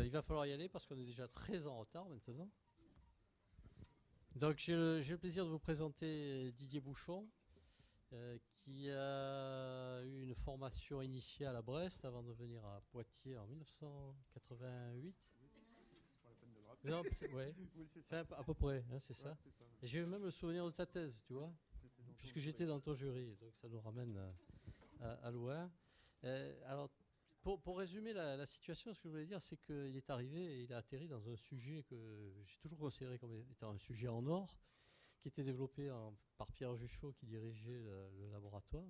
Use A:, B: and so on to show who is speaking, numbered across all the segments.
A: il va falloir y aller parce qu'on est déjà très en retard maintenant. Donc j'ai le plaisir de vous présenter Didier Bouchon, qui a eu une formation initiale à Brest avant de venir à Poitiers en 1988. Non, ouais. Enfin, à peu près, hein, c'est ça. Et j'ai eu même le souvenir de ta thèse, tu vois, puisque j'étais dans ton jury, donc ça nous ramène à loin. Alors, pour résumer la situation, ce que je voulais dire, c'est qu'il est arrivé et il a atterri dans un sujet que j'ai toujours considéré comme étant un sujet en or, qui était développé par Pierre Juchot, qui dirigeait le laboratoire,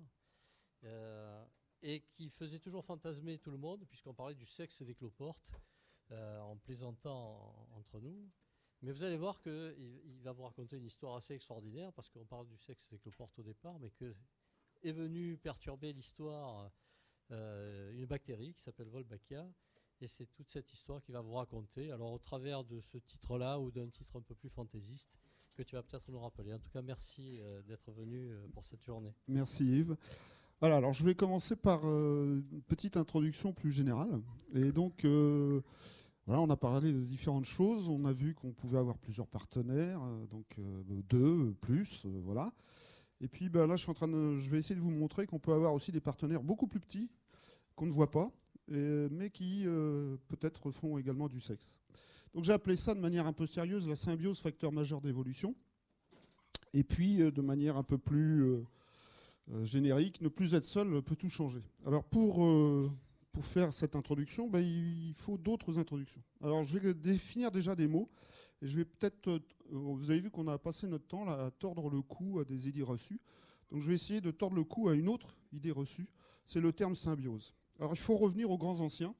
A: et qui faisait toujours fantasmer tout le monde, puisqu'on parlait du sexe des cloportes, en plaisantant entre nous. Mais vous allez voir qu'il va vous raconter une histoire assez extraordinaire, parce qu'on parle du sexe des cloportes au départ, mais que est venue perturber l'histoire une bactérie qui s'appelle Wolbachia, et c'est toute cette histoire qu'il va vous raconter, alors au travers de ce titre-là ou d'un titre un peu plus fantaisiste que tu vas peut-être nous rappeler. En tout cas, merci d'être venu pour cette journée.
B: Merci Yves. Voilà, alors je vais commencer par une petite introduction plus générale. Et donc, voilà, on a parlé de différentes choses. On a vu qu'on pouvait avoir plusieurs partenaires, donc 2, plus, voilà. Et puis là, je vais essayer de vous montrer qu'on peut avoir aussi des partenaires beaucoup plus petits, qu'on ne voit pas, mais qui peut-être font également du sexe. Donc j'ai appelé ça de manière un peu sérieuse la symbiose facteur majeur d'évolution. Et puis de manière un peu plus générique, ne plus être seul peut tout changer. Alors pour faire cette introduction, il faut d'autres introductions. Alors je vais définir déjà des mots. Et je vais peut-être... vous avez vu qu'on a passé notre temps là, à tordre le cou à des idées reçues. Donc je vais essayer de tordre le cou à une autre idée reçue. C'est le terme symbiose. Alors il faut revenir aux grands anciens.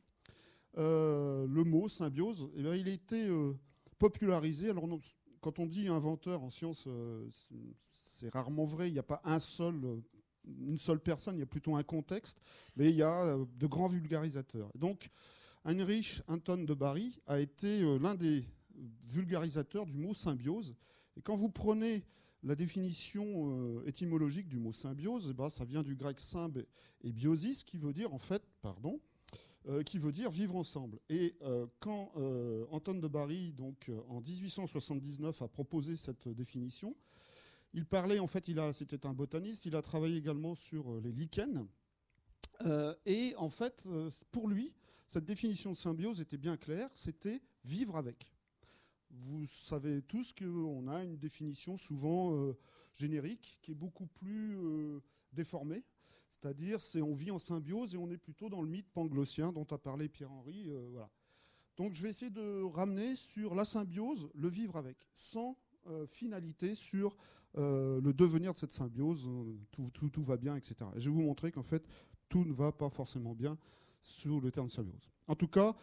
B: Le mot symbiose, il a été popularisé. Alors quand on dit inventeur en sciences, c'est rarement vrai. Il n'y a pas une seule personne, il y a plutôt un contexte. Mais il y a de grands vulgarisateurs. Donc Heinrich Anton de Bari a été l'un des vulgarisateur du mot symbiose. Et quand vous prenez la définition étymologique du mot symbiose, ça vient du grec symbe et biosis, qui veut dire qui veut dire vivre ensemble. Et quand Anton de Bari, donc en 1879, a proposé cette définition, il parlait, en fait, c'était un botaniste, il a travaillé également sur les lichens. Et en fait, pour lui, cette définition de symbiose était bien claire, c'était vivre avec. Vous savez tous qu'on a une définition souvent générique qui est beaucoup plus déformée. C'est-à-dire, on vit en symbiose et on est plutôt dans le mythe panglossien dont a parlé Pierre-Henri. Voilà. Donc je vais essayer de ramener sur la symbiose, le vivre avec, sans finalité sur le devenir de cette symbiose, tout va bien, etc. Et je vais vous montrer qu'en fait, tout ne va pas forcément bien sous le terme symbiose. En tout cas,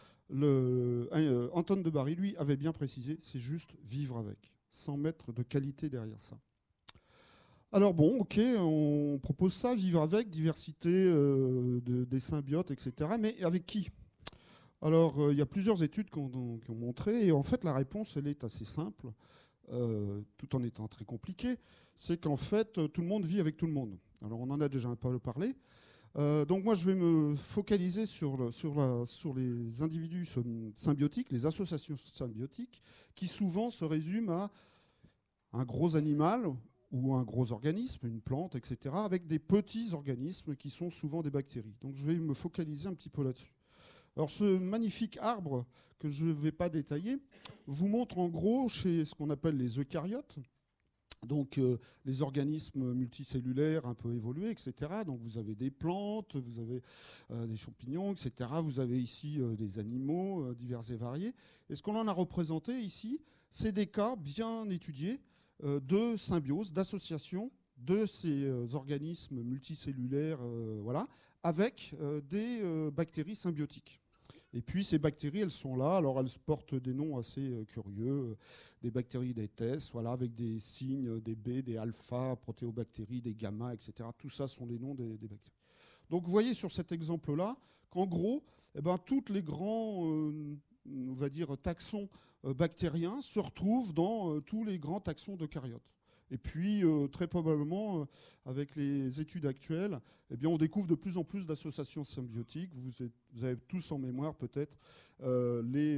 B: Anton de Bari, lui, avait bien précisé, c'est juste vivre avec, sans mettre de qualité derrière ça. Alors bon, ok, on propose ça, vivre avec, diversité des symbiotes, etc. Mais avec qui ? Alors, il y a plusieurs études qui ont montré, et en fait, la réponse, elle est assez simple, tout en étant très compliquée, c'est qu'en fait, tout le monde vit avec tout le monde. Alors, on en a déjà un peu parlé. Donc moi, je vais me focaliser sur les individus symbiotiques, les associations symbiotiques, qui souvent se résument à un gros animal ou un gros organisme, une plante, etc., avec des petits organismes qui sont souvent des bactéries. Donc je vais me focaliser un petit peu là-dessus. Alors ce magnifique arbre, que je ne vais pas détailler, vous montre en gros chez ce qu'on appelle les eucaryotes, donc les organismes multicellulaires un peu évolués, etc. Donc vous avez des plantes, vous avez des champignons, etc. Vous avez ici des animaux divers et variés. Et ce qu'on en a représenté ici, c'est des cas bien étudiés de symbiose, d'association de ces organismes multicellulaires voilà, avec des bactéries symbiotiques. Et puis ces bactéries, elles sont là. Alors elles portent des noms assez curieux, des bactéries d'Aedes, voilà, avec des signes, des B, des alpha, protéobactéries, des gamma, etc. Tout ça sont les noms des bactéries. Donc vous voyez sur cet exemple-là qu'en gros, tous les grands, on va dire, taxons bactériens se retrouvent dans tous les grands taxons d'eucaryotes. Et puis, très probablement, avec les études actuelles, on découvre de plus en plus d'associations symbiotiques. Vous avez tous en mémoire peut-être les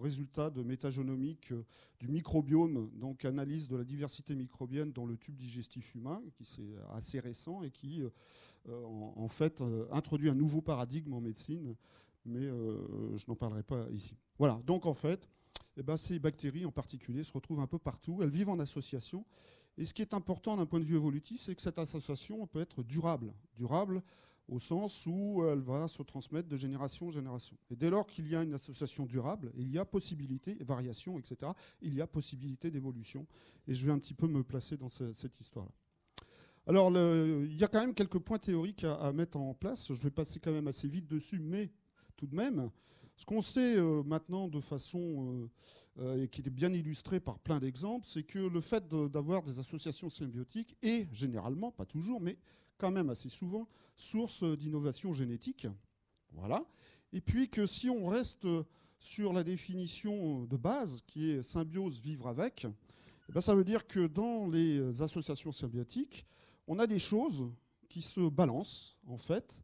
B: résultats de métagénomique du microbiome, donc analyse de la diversité microbienne dans le tube digestif humain, qui c'est assez récent et qui en fait introduit un nouveau paradigme en médecine, mais je n'en parlerai pas ici. Voilà, donc en fait, ces bactéries en particulier se retrouvent un peu partout, elles vivent en association, et ce qui est important d'un point de vue évolutif, c'est que cette association peut être durable au sens où elle va se transmettre de génération en génération. Et dès lors qu'il y a une association durable, il y a possibilité, variation, etc., il y a possibilité d'évolution. Et je vais un petit peu me placer dans cette histoire-là. Alors, il y a quand même quelques points théoriques à mettre en place. Je vais passer quand même assez vite dessus, mais tout de même, ce qu'on sait maintenant de façon et qui est bien illustré par plein d'exemples, c'est que le fait d'avoir des associations symbiotiques est généralement, pas toujours, mais quand même assez souvent, source d'innovation génétique. Voilà. Et puis que si on reste sur la définition de base, qui est symbiose, vivre avec, ça veut dire que dans les associations symbiotiques, on a des choses qui se balancent, en fait,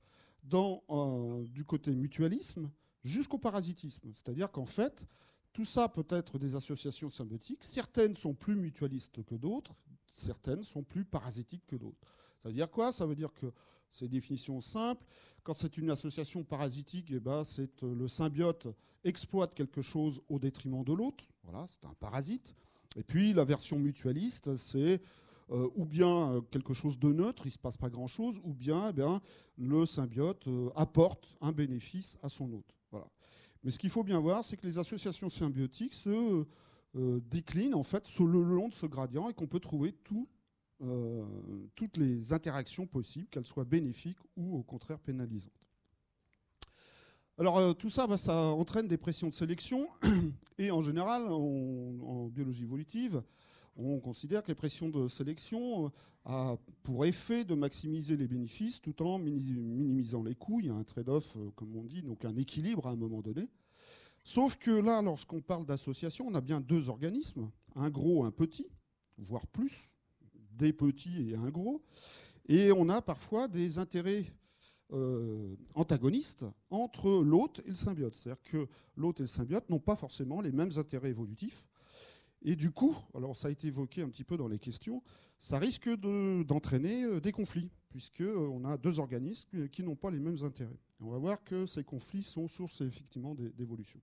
B: du côté mutualisme jusqu'au parasitisme. C'est-à-dire qu'en fait, tout ça peut être des associations symbiotiques. Certaines sont plus mutualistes que d'autres, certaines sont plus parasitiques que d'autres. Ça veut dire quoi? Ça veut dire que c'est une définition simple. Quand c'est une association parasitique, c'est le symbiote exploite quelque chose au détriment de l'autre. Voilà, c'est un parasite. Et puis la version mutualiste, c'est ou bien quelque chose de neutre, il ne se passe pas grand-chose, ou bien, le symbiote apporte un bénéfice à son hôte. Voilà. Mais ce qu'il faut bien voir, c'est que les associations symbiotiques se déclinent en fait le long de ce gradient et qu'on peut trouver toutes les interactions possibles, qu'elles soient bénéfiques ou au contraire pénalisantes. Alors tout ça, ça entraîne des pressions de sélection et en général, en biologie évolutive, on considère que les pressions de sélection a pour effet de maximiser les bénéfices tout en minimisant les coûts. Il y a un trade-off, comme on dit, donc un équilibre à un moment donné. Sauf que là, lorsqu'on parle d'association, on a bien deux organismes, un gros, un petit, voire plus, des petits et un gros. Et on a parfois des intérêts antagonistes entre l'hôte et le symbiote. C'est-à-dire que l'hôte et le symbiote n'ont pas forcément les mêmes intérêts évolutifs. Et du coup, alors ça a été évoqué un petit peu dans les questions, ça risque d'entraîner des conflits, puisqu'on a deux organismes qui n'ont pas les mêmes intérêts. Et on va voir que ces conflits sont source effectivement d'évolution.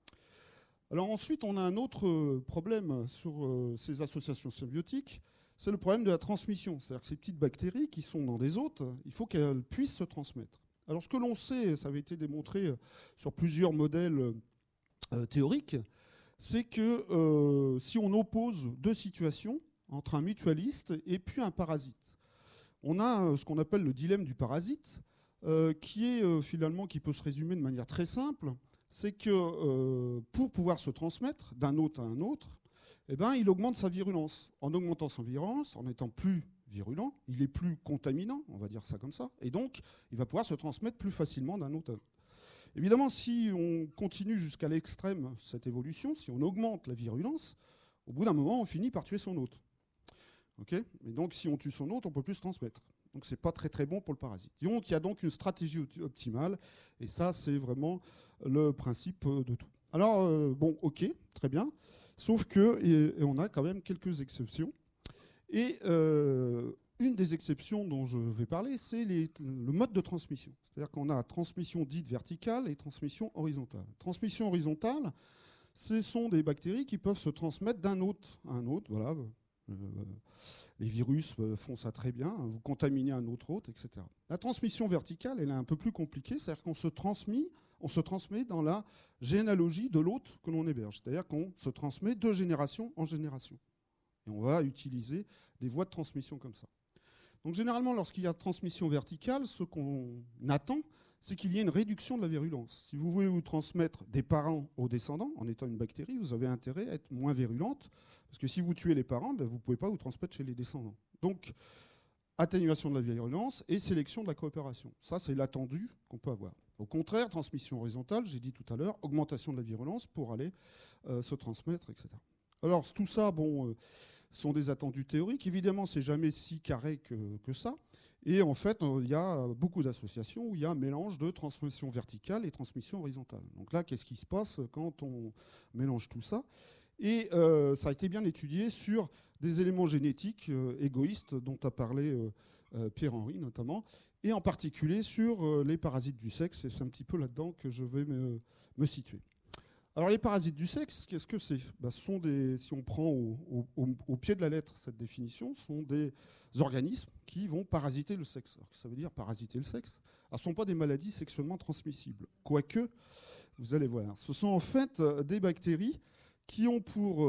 B: Alors ensuite, on a un autre problème sur ces associations symbiotiques, c'est le problème de la transmission. C'est-à-dire que ces petites bactéries qui sont dans des hôtes, il faut qu'elles puissent se transmettre. Alors ce que l'on sait, ça avait été démontré sur plusieurs modèles théoriques, c'est que si on oppose deux situations entre un mutualiste et puis un parasite, on a ce qu'on appelle le dilemme du parasite, qui peut se résumer de manière très simple. C'est que pour pouvoir se transmettre d'un hôte à un autre, il augmente sa virulence. En augmentant sa virulence, en étant plus virulent, il est plus contaminant, on va dire ça comme ça, et donc il va pouvoir se transmettre plus facilement d'un hôte à un autre. Évidemment, si on continue jusqu'à l'extrême cette évolution, si on augmente la virulence, au bout d'un moment, on finit par tuer son hôte. Okay ? Et donc, si on tue son hôte, on ne peut plus se transmettre. Donc, ce n'est pas très très bon pour le parasite. Donc, il y a donc une stratégie optimale, et ça, c'est vraiment le principe de tout. Alors, ok, très bien, sauf que, et on a quand même quelques exceptions. Et une des exceptions dont je vais parler, c'est le mode de transmission. C'est-à-dire qu'on a transmission dite verticale et transmission horizontale. Transmission horizontale, ce sont des bactéries qui peuvent se transmettre d'un hôte à un autre. Voilà. Les virus font ça très bien. Vous contaminez un autre hôte, etc. La transmission verticale, elle est un peu plus compliquée. C'est-à-dire qu'on se transmet dans la généalogie de l'hôte que l'on héberge. C'est-à-dire qu'on se transmet de génération en génération. Et on va utiliser des voies de transmission comme ça. Donc généralement, lorsqu'il y a transmission verticale, ce qu'on attend, c'est qu'il y ait une réduction de la virulence. Si vous voulez vous transmettre des parents aux descendants, en étant une bactérie, vous avez intérêt à être moins virulente, parce que si vous tuez les parents, vous ne pouvez pas vous transmettre chez les descendants. Donc, atténuation de la virulence et sélection de la coopération. Ça, c'est l'attendu qu'on peut avoir. Au contraire, transmission horizontale, j'ai dit tout à l'heure, augmentation de la virulence pour aller se transmettre, etc. Alors, tout ça, sont des attendus théoriques. Évidemment, c'est jamais si carré que ça. Et en fait, il y a beaucoup d'associations où il y a un mélange de transmission verticale et transmission horizontale. Donc là, qu'est-ce qui se passe quand on mélange tout ça? Et ça a été bien étudié sur des éléments génétiques égoïstes dont a parlé Pierre-Henri notamment, et en particulier sur les parasites du sexe. Et c'est un petit peu là-dedans que je vais me situer. Alors les parasites du sexe, qu'est-ce que c'est? Ce sont si on prend au pied de la lettre cette définition, ce sont des organismes qui vont parasiter le sexe. Alors, ça veut dire parasiter le sexe. Alors, ce ne sont pas des maladies sexuellement transmissibles. Quoique, vous allez voir, ce sont en fait des bactéries qui ont pour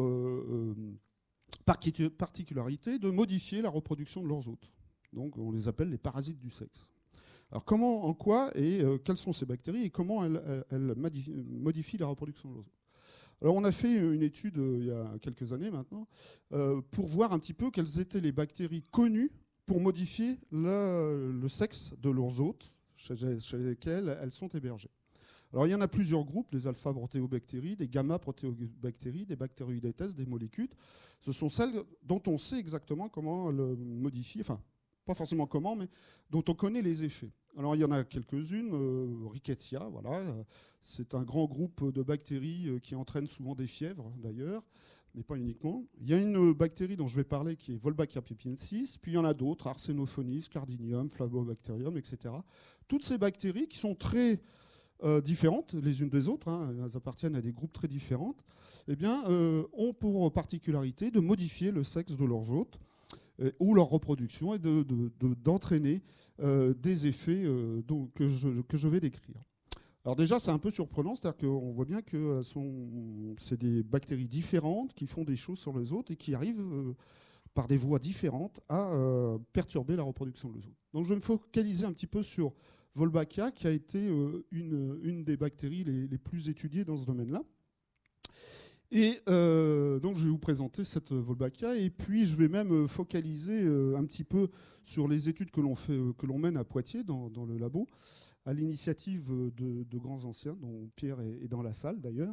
B: particularité de modifier la reproduction de leurs hôtes. Donc on les appelle les parasites du sexe. Alors comment, en quoi et quelles sont ces bactéries et comment elles modifient la reproduction de leurs hôtes? Alors on a fait une étude il y a quelques années maintenant pour voir un petit peu quelles étaient les bactéries connues pour modifier le sexe de leurs hôtes chez lesquelles elles sont hébergées. Alors il y en a plusieurs groupes, des alpha-protéobactéries, des gamma-protéobactéries, des bactéroïdètes, des molécutes. Ce sont celles dont on sait exactement comment elles modifient, enfin pas forcément comment, mais dont on connaît les effets. Alors il y en a quelques-unes, Rickettsia, voilà, c'est un grand groupe de bactéries qui entraînent souvent des fièvres d'ailleurs, mais pas uniquement. Il y a une bactérie dont je vais parler qui est Wolbachia pipiensis, puis il y en a d'autres, Arsenophonus, Cardinium, Flavobacterium, etc. Toutes ces bactéries qui sont très différentes les unes des autres, hein, elles appartiennent à des groupes très différents, eh bien, ont pour particularité de modifier le sexe de leurs hôtes ou leur reproduction et d'entraîner des effets que je vais décrire. Alors déjà, c'est un peu surprenant, c'est-à-dire qu'on voit bien que c'est des bactéries différentes qui font des choses sur les hôtes et qui arrivent par des voies différentes à perturber la reproduction des hôtes. Donc je vais me focaliser un petit peu sur Wolbachia, qui a été une des bactéries les plus étudiées dans ce domaine-là. Et donc je vais vous présenter cette Wolbachia et puis je vais même focaliser un petit peu sur les études que l'on mène à Poitiers dans le labo, à l'initiative de grands anciens, dont Pierre est dans la salle d'ailleurs.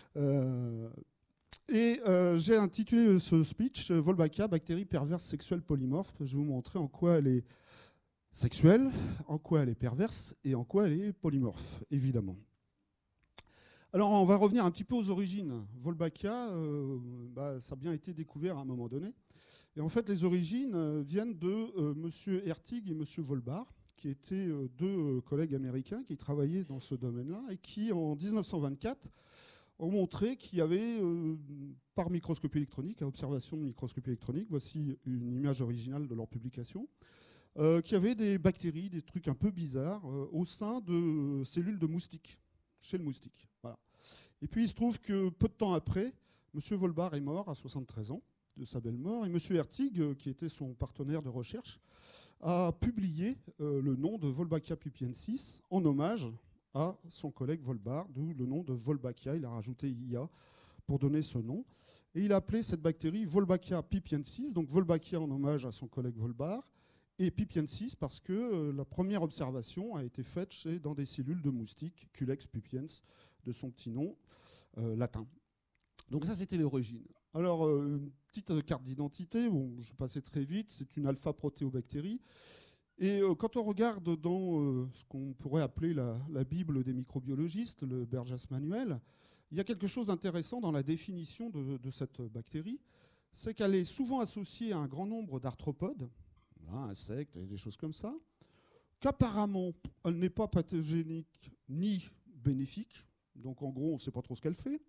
B: J'ai intitulé ce speech Wolbachia, bactérie perverse sexuelle polymorphe. Je vais vous montrer en quoi elle est sexuelle, en quoi elle est perverse et en quoi elle est polymorphe, évidemment. Alors, on va revenir un petit peu aux origines. Wolbachia, ça a bien été découvert à un moment donné. Et en fait, les origines viennent de M. Hertig et M. Wolbach, qui étaient deux collègues américains qui travaillaient dans ce domaine-là et qui, en 1924, ont montré qu'il y avait, par microscopie électronique, à observation de microscopie électronique, voici une image originale de leur publication, qu'il y avait des bactéries, des trucs un peu bizarres, au sein de cellules de moustiques, chez le moustique. Voilà. Et puis il se trouve que peu de temps après, M. Wolbach est mort à 73 ans de sa belle mort, et M. Hertig, qui était son partenaire de recherche, a publié le nom de Wolbachia pipiensis en hommage à son collègue Wolbach, d'où le nom de Wolbachia. Il a rajouté IA pour donner ce nom. Et il a appelé cette bactérie Wolbachia pipiensis, donc Wolbachia en hommage à son collègue Wolbach, et pipiensis parce que la première observation a été faite dans des cellules de moustiques, Culex pipiens, de son petit nom latin. Donc ça, c'était l'origine. Alors, une petite carte d'identité, bon, je vais passer très vite, c'est une alpha-protéobactérie. Et quand on regarde dans ce qu'on pourrait appeler la Bible des microbiologistes, le Burgess Manual, il y a quelque chose d'intéressant dans la définition de cette bactérie, c'est qu'elle est souvent associée à un grand nombre d'arthropodes, insectes et des choses comme ça, qu'apparemment, elle n'est pas pathogénique ni bénéfique, donc en gros, on ne sait pas trop ce qu'elle fait.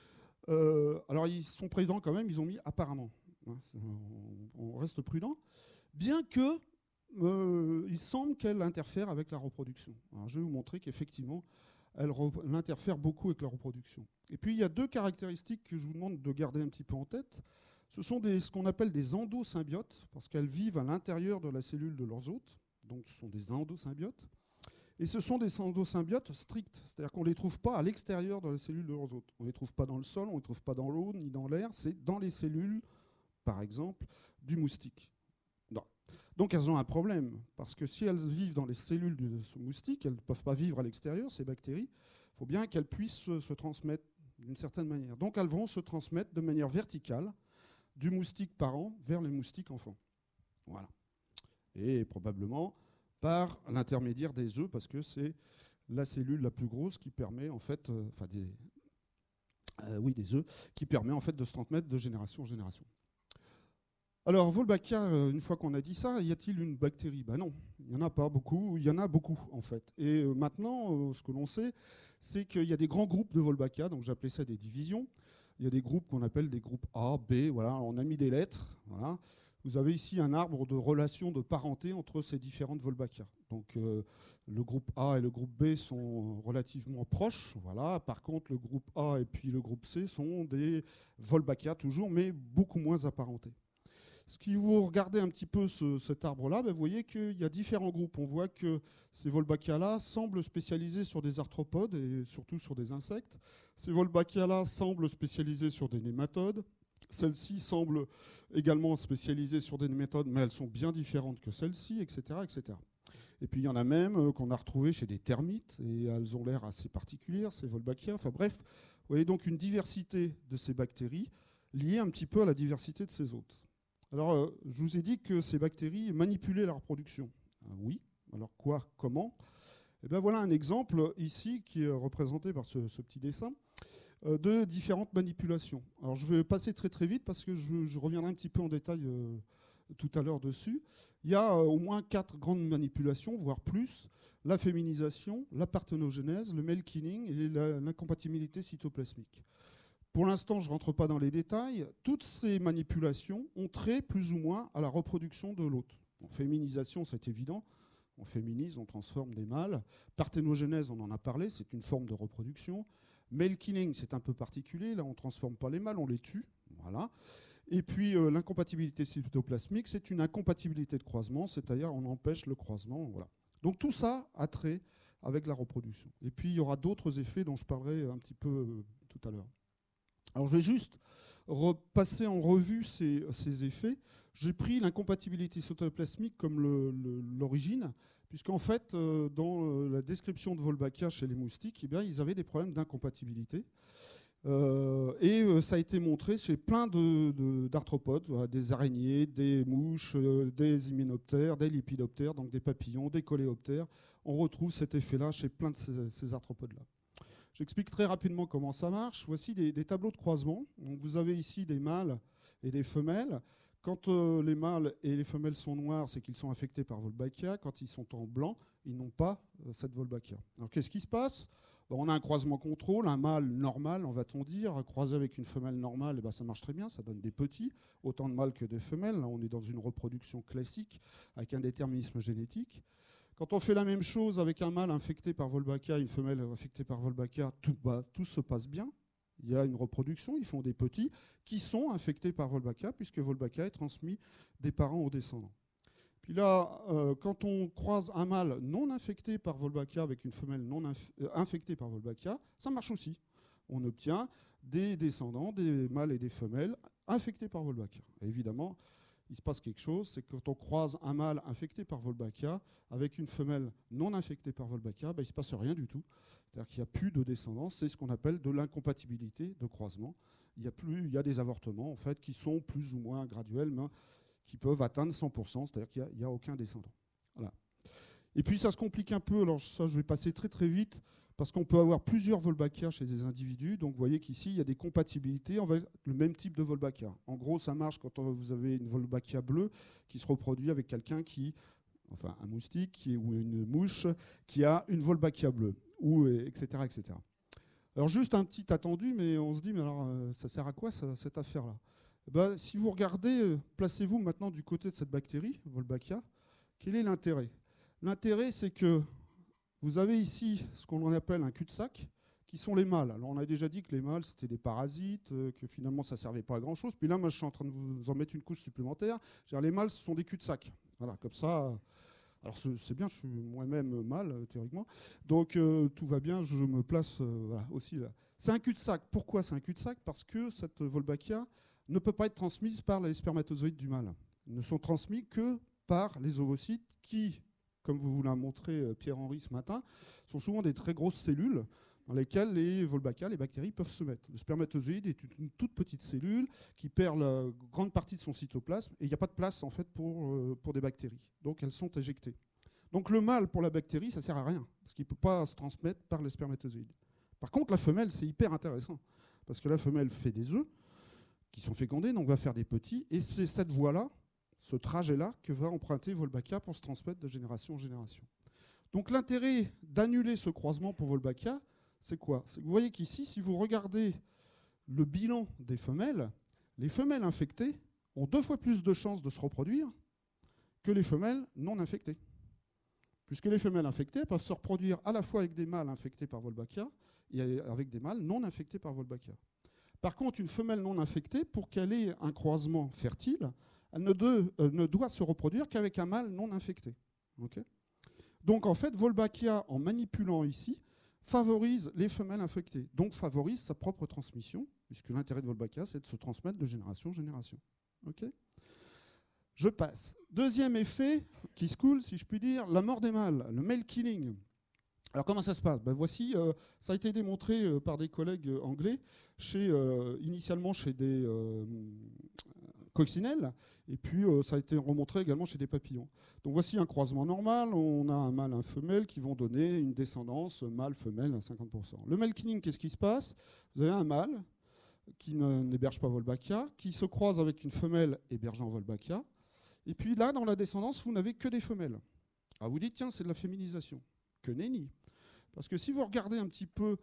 B: Alors, ils sont prudents quand même, ils ont mis apparemment. On reste prudent, bien que il semble qu'elle interfère avec la reproduction. Alors, je vais vous montrer qu'effectivement, elle interfère beaucoup avec la reproduction. Et puis, il y a deux caractéristiques que je vous demande de garder un petit peu en tête. Ce sont ce qu'on appelle des endosymbiotes, parce qu'elles vivent à l'intérieur de la cellule de leurs hôtes. Donc, ce sont des endosymbiotes. Et ce sont des endosymbiotes stricts, c'est-à-dire qu'on ne les trouve pas à l'extérieur de la cellule de leurs hôtes. On ne les trouve pas dans le sol, on ne les trouve pas dans l'eau, ni dans l'air, c'est dans les cellules, par exemple, du moustique. Non. Donc elles ont un problème, parce que si elles vivent dans les cellules de ce moustique, elles ne peuvent pas vivre à l'extérieur, ces bactéries, il faut bien qu'elles puissent se transmettre d'une certaine manière. Donc elles vont se transmettre de manière verticale, du moustique parent vers les moustiques enfants. Voilà. et probablement par l'intermédiaire des œufs, parce que c'est la cellule la plus grosse qui permet en fait, des œufs, qui permet en fait de se transmettre de génération en génération. Alors, Wolbachia, une fois qu'on a dit ça, y a-t-il une bactérie? Ben non, il n'y en a pas beaucoup, il y en a beaucoup en fait. Et maintenant, ce que l'on sait, c'est qu'il y a des grands groupes de Wolbachia, donc j'appelais ça des divisions. Il y a des groupes qu'on appelle des groupes A, B, voilà, on a mis des lettres, voilà. Vous avez ici un arbre de relations de parenté entre ces différentes Wolbachia. Donc le groupe A et le groupe B sont relativement proches. Voilà. Par contre, le groupe A et puis le groupe C sont des Wolbachia toujours, mais beaucoup moins apparentés. Si vous regardez un petit peu cet arbre-là, vous voyez qu'il y a différents groupes. On voit que ces Wolbachia-là semblent spécialisés sur des arthropodes et surtout sur des insectes. Ces Wolbachia-là semblent spécialisés sur des nématodes. Celles-ci semblent également spécialisées sur des nématodes, mais elles sont bien différentes que celles-ci, etc., etc. Et puis il y en a même qu'on a retrouvées chez des termites, et elles ont l'air assez particulières, ces Wolbachia. Enfin bref, vous voyez donc une diversité de ces bactéries liée un petit peu à la diversité de ces hôtes. Alors, je vous ai dit que ces bactéries manipulaient la reproduction. Oui, alors quoi, comment? Eh bien voilà un exemple ici qui est représenté par ce petit dessin de différentes manipulations. Alors je vais passer très très vite parce que je reviendrai un petit peu en détail tout à l'heure dessus. Il y a au moins 4 grandes manipulations, voire plus. La féminisation, la parthénogenèse, le male killing et l'incompatibilité cytoplasmique. Pour l'instant, je ne rentre pas dans les détails. Toutes ces manipulations ont trait plus ou moins à la reproduction de l'hôte. En féminisation, c'est évident. On féminise, on transforme des mâles. Parthénogenèse, on en a parlé, c'est une forme de reproduction. Male killing, c'est un peu particulier. Là, on ne transforme pas les mâles, on les tue. Voilà. Et puis, l'incompatibilité cytoplasmique, c'est une incompatibilité de croisement, c'est-à-dire on empêche le croisement. Voilà. Donc tout ça a trait avec la reproduction. Et puis, il y aura d'autres effets dont je parlerai un petit peu tout à l'heure. Alors, je vais juste repasser en revue ces effets. J'ai pris l'incompatibilité cytoplasmique comme l'origine, puisqu'en fait, dans la description de Wolbachia chez les moustiques, eh bien, ils avaient des problèmes d'incompatibilité. Et ça a été montré chez plein d'arthropodes, voilà, des araignées, des mouches, des hyménoptères, des lépidoptères, donc des papillons, des coléoptères. On retrouve cet effet-là chez plein de ces arthropodes-là. J'explique très rapidement comment ça marche. Voici des tableaux de croisement. Donc vous avez ici des mâles et des femelles. Quand les mâles et les femelles sont noirs, c'est qu'ils sont infectés par Wolbachia. Quand ils sont en blanc, ils n'ont pas cette Wolbachia. Alors qu'est-ce qui se passe? On a un croisement contrôle, un mâle normal, on va-t-on dire, croisé avec une femelle normale, ça marche très bien, ça donne des petits, autant de mâles que de femelles. Là, on est dans une reproduction classique avec un déterminisme génétique. Quand on fait la même chose avec un mâle infecté par Wolbachia, une femelle infectée par Wolbachia, tout se passe bien. Il y a une reproduction, ils font des petits qui sont infectés par Wolbachia, puisque Wolbachia est transmis des parents aux descendants. Puis là, quand on croise un mâle non infecté par Wolbachia avec une femelle infectée par Wolbachia, ça marche aussi. On obtient des descendants, des mâles et des femelles infectés par Wolbachia. Et évidemment, il se passe quelque chose, c'est que quand on croise un mâle infecté par Wolbachia avec une femelle non infectée par Wolbachia, il ne se passe rien du tout. C'est-à-dire qu'il n'y a plus de descendance, c'est ce qu'on appelle de l'incompatibilité de croisement. Il y a des avortements en fait, qui sont plus ou moins graduels, mais qui peuvent atteindre 100%, c'est-à-dire qu'il n'y a aucun descendant. Voilà. Et puis ça se complique un peu, alors ça je vais passer très très vite, parce qu'on peut avoir plusieurs Wolbachia chez des individus. Donc vous voyez qu'ici, il y a des compatibilités avec le même type de Wolbachia. En gros, ça marche quand vous avez une Wolbachia bleue qui se reproduit avec quelqu'un un moustique ou une mouche qui a une Wolbachia bleue, etc., etc. Alors juste un petit attendu, mais on se dit, mais alors ça sert à quoi cette affaire-là? Si vous regardez, placez-vous maintenant du côté de cette bactérie, Wolbachia, quel est l'intérêt? L'intérêt, c'est que vous avez ici ce qu'on appelle un cul-de-sac, qui sont les mâles. Alors on a déjà dit que les mâles, c'était des parasites, que finalement ça ne servait pas à grand-chose. Puis là, moi, je suis en train de vous en mettre une couche supplémentaire. Les mâles, ce sont des cul-de-sac. Voilà, comme ça. Alors c'est bien, je suis moi-même mâle, théoriquement. Donc tout va bien, je me place aussi là. C'est un cul-de-sac. Pourquoi c'est un cul-de-sac? Parce que cette Wolbachia ne peut pas être transmise par les spermatozoïdes du mâle. Ils ne sont transmis que par les ovocytes qui, comme vous l'a montré Pierre-Henri ce matin, sont souvent des très grosses cellules. dans lesquelles les Wolbachia, les bactéries, peuvent se mettre. Le spermatozoïde est une toute petite cellule qui perd la grande partie de son cytoplasme et il n'y a pas de place en fait pour des bactéries. Donc elles sont éjectées. Donc le mâle pour la bactérie, ça ne sert à rien parce qu'il ne peut pas se transmettre par les spermatozoïdes. Par contre, la femelle, c'est hyper intéressant parce que la femelle fait des œufs qui sont fécondés, donc va faire des petits, et c'est cette voie-là, ce trajet-là, que va emprunter Wolbachia pour se transmettre de génération en génération. Donc l'intérêt d'annuler ce croisement pour Wolbachia, c'est quoi? C'est que vous voyez qu'ici, si vous regardez le bilan des femelles, les femelles infectées ont 2 fois plus de chances de se reproduire que les femelles non infectées. Puisque les femelles infectées peuvent se reproduire à la fois avec des mâles infectés par Wolbachia et avec des mâles non infectés par Wolbachia. Par contre, une femelle non infectée, pour qu'elle ait un croisement fertile, elle ne doit se reproduire qu'avec un mâle non infecté. Okay. Donc en fait, Wolbachia, en manipulant ici, favorise les femelles infectées, donc favorise sa propre transmission, puisque l'intérêt de Wolbachia, c'est de se transmettre de génération en génération. Okay. Je passe. Deuxième effet qui se coule, si je puis dire, la mort des mâles, le male killing. Alors comment ça se passe? Voici, ça a été démontré par des collègues anglais, initialement chez des coccinelles, et puis ça a été remontré également chez des papillons. Donc voici un croisement normal, on a un mâle et une femelle qui vont donner une descendance mâle-femelle à 50%. Le male killing, qu'est-ce qui se passe? Vous avez un mâle qui n'héberge pas Wolbachia, qui se croise avec une femelle hébergeant Wolbachia, et puis là, dans la descendance, vous n'avez que des femelles. Alors vous dites, tiens, c'est de la féminisation. Que nenni. Parce que si vous regardez un petit peu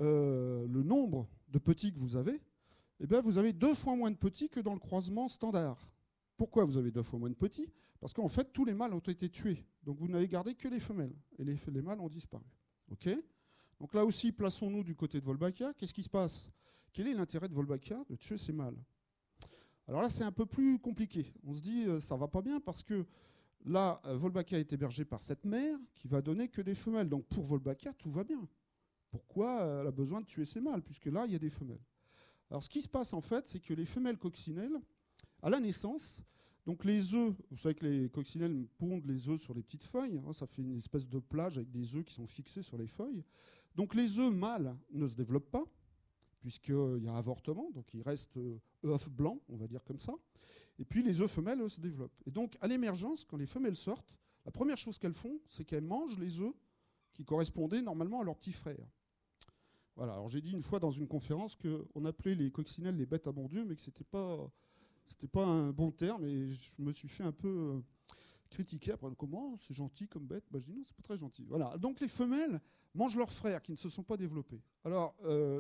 B: le nombre de petits que vous avez, eh bien vous avez 2 fois moins de petits que dans le croisement standard. Pourquoi vous avez 2 fois moins de petits? Parce qu'en fait, tous les mâles ont été tués. Donc vous n'avez gardé que les femelles. Et les mâles ont disparu. Okay. Donc là aussi, plaçons-nous du côté de Wolbachia. Qu'est-ce qui se passe? Quel est l'intérêt de Wolbachia de tuer ces mâles? Alors là, c'est un peu plus compliqué. On se dit, ça va pas bien parce que là, Wolbachia est hébergée par cette mère qui va donner que des femelles. Donc pour Wolbachia, tout va bien. Pourquoi elle a besoin de tuer ses mâles? Puisque là, il y a des femelles. Alors ce qui se passe en fait, c'est que les femelles coccinelles, à la naissance, donc les œufs, vous savez que les coccinelles pondent les œufs sur les petites feuilles, hein, ça fait une espèce de plage avec des œufs qui sont fixés sur les feuilles. Donc les œufs mâles ne se développent pas, puisqu'il y a avortement, donc il reste œufs blancs, on va dire comme ça. Et puis les œufs femelles, eux, se développent. Et donc à l'émergence, quand les femelles sortent, la première chose qu'elles font, c'est qu'elles mangent les œufs qui correspondaient normalement à leurs petits frères. Voilà, alors j'ai dit une fois dans une conférence qu'on appelait les coccinelles les bêtes à bon Dieu, mais que c'était pas un bon terme, et je me suis fait un peu critiquer après. Comment c'est gentil comme bête? Je dis non, c'est pas très gentil. Voilà, donc les femelles mangent leurs frères qui ne se sont pas développés. Alors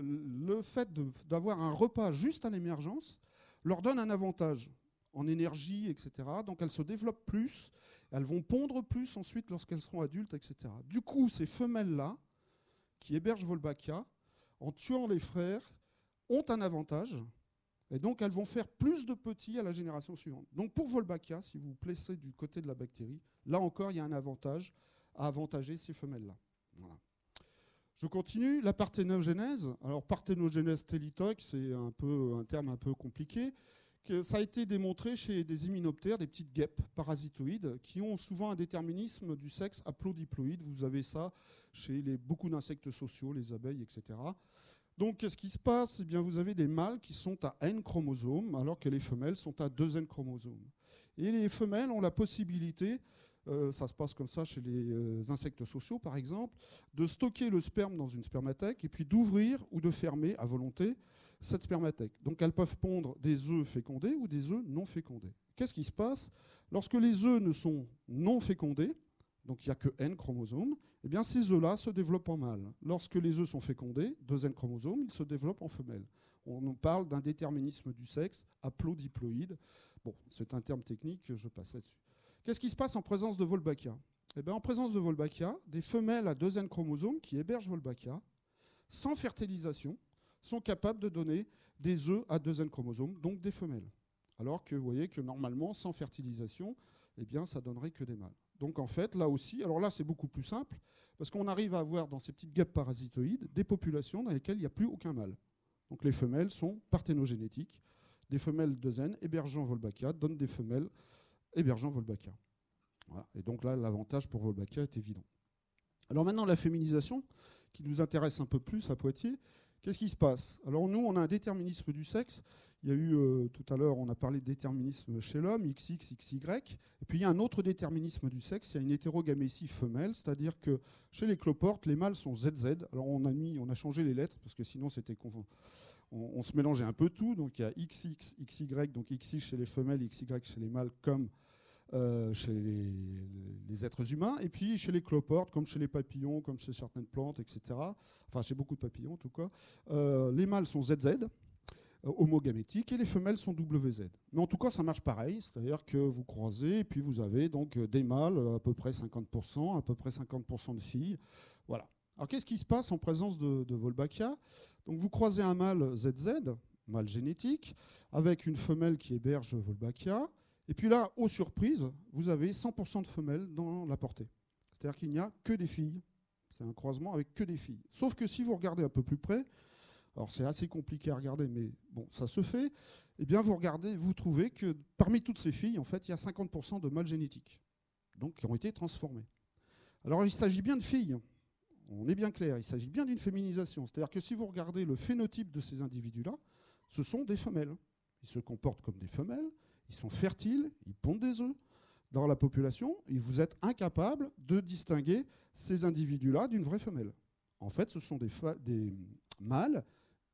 B: le fait d'avoir un repas juste à l'émergence leur donne un avantage en énergie, etc. Donc elles se développent plus, elles vont pondre plus ensuite lorsqu'elles seront adultes, etc. Du coup, ces femelles-là, qui hébergent Wolbachia, en tuant les frères, ont un avantage, et donc elles vont faire plus de petits à la génération suivante. Donc pour Wolbachia, si vous vous placez du côté de la bactérie, là encore, il y a un avantage à avantager ces femelles-là. Voilà. Je continue, la parthénogénèse. Alors parthénogénèse télitoque, c'est un terme un peu compliqué. Ça a été démontré chez des hyménoptères, des petites guêpes parasitoïdes, qui ont souvent un déterminisme du sexe haplodiploïde. Vous avez ça chez beaucoup d'insectes sociaux, les abeilles, etc. Donc, qu'est-ce qui se passe? Eh bien, vous avez des mâles qui sont à N chromosomes, alors que les femelles sont à 2N chromosomes. Et les femelles ont la possibilité, ça se passe comme ça chez les insectes sociaux, par exemple, de stocker le sperme dans une spermathèque et puis d'ouvrir ou de fermer à volonté cette spermathèque. Donc elles peuvent pondre des œufs fécondés ou des œufs non fécondés. Qu'est-ce qui se passe? Lorsque les œufs ne sont non fécondés, donc il n'y a que N chromosomes, eh bien ces œufs-là se développent en mâle. Lorsque les œufs sont fécondés, 2N chromosomes, ils se développent en femelle. On parle d'un déterminisme du sexe haplodiploïde. Bon, c'est un terme technique, je passe là-dessus. Qu'est-ce qui se passe en présence de Wolbachia? Eh bien, en présence de Wolbachia, des femelles à 2N chromosomes qui hébergent Wolbachia, sans fertilisation, sont capables de donner des œufs à 2N chromosomes, donc des femelles. Alors que vous voyez que normalement, sans fertilisation, eh bien, ça donnerait que des mâles. Donc en fait, là aussi, alors là c'est beaucoup plus simple, parce qu'on arrive à avoir dans ces petites guêpes parasitoïdes des populations dans lesquelles il n'y a plus aucun mâle. Donc les femelles sont parthénogénétiques, des femelles 2N hébergeant Wolbachia donnent des femelles hébergeant Wolbachia. Voilà. Et donc là, l'avantage pour Wolbachia est évident. Alors maintenant, la féminisation, qui nous intéresse un peu plus à Poitiers. Qu'est-ce qui se passe? Alors nous, on a un déterminisme du sexe. Il y a eu, tout à l'heure, on a parlé de déterminisme chez l'homme, XX, XY. Et puis il y a un autre déterminisme du sexe, il y a une hétérogamétie femelle, c'est-à-dire que chez les cloportes, les mâles sont ZZ. Alors on a changé les lettres, parce que sinon c'était on se mélangeait un peu tout. Donc il y a XX, XY, donc XX chez les femelles, XY chez les mâles, comme chez les êtres humains, et puis chez les cloportes, comme chez les papillons, comme chez certaines plantes, etc. Enfin, chez beaucoup de papillons, en tout cas. Les mâles sont ZZ, homogamétiques, et les femelles sont WZ. Mais en tout cas, ça marche pareil, c'est-à-dire que vous croisez, et puis vous avez donc des mâles, à peu près 50%, à peu près 50% de filles. Voilà. Alors, qu'est-ce qui se passe en présence de Wolbachia? Donc, vous croisez un mâle ZZ, mâle génétique, avec une femelle qui héberge Wolbachia. Et puis là, aux surprises, vous avez 100% de femelles dans la portée. C'est-à-dire qu'il n'y a que des filles. C'est un croisement avec que des filles. Sauf que si vous regardez un peu plus près, alors c'est assez compliqué à regarder, mais bon, ça se fait, eh bien vous trouvez que parmi toutes ces filles, en fait, il y a 50% de mâles génétiques, donc qui ont été transformés. Alors il s'agit bien de filles, on est bien clair, il s'agit bien d'une féminisation. C'est-à-dire que si vous regardez le phénotype de ces individus-là, ce sont des femelles. Ils se comportent comme des femelles. Ils sont fertiles, ils pondent des œufs dans la population, et vous êtes incapable de distinguer ces individus-là d'une vraie femelle. En fait, ce sont des mâles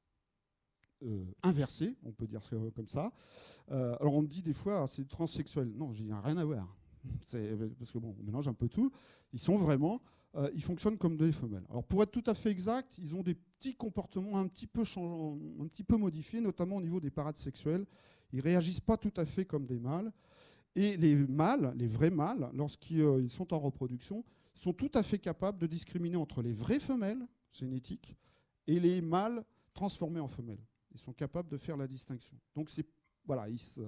B: inversés, on peut dire comme ça. Alors on me dit des fois, c'est transsexuel. Non, il n'y a rien à voir. Parce que bon, on mélange un peu tout. Ils sont vraiment, ils fonctionnent comme des femelles. Alors pour être tout à fait exact, ils ont des petits comportements un petit peu modifiés, notamment au niveau des parades sexuelles. Ils ne réagissent pas tout à fait comme des mâles. Et les mâles, les vrais mâles, lorsqu'ils sont en reproduction, sont tout à fait capables de discriminer entre les vraies femelles génétiques et les mâles transformés en femelles. Ils sont capables de faire la distinction. Donc voilà,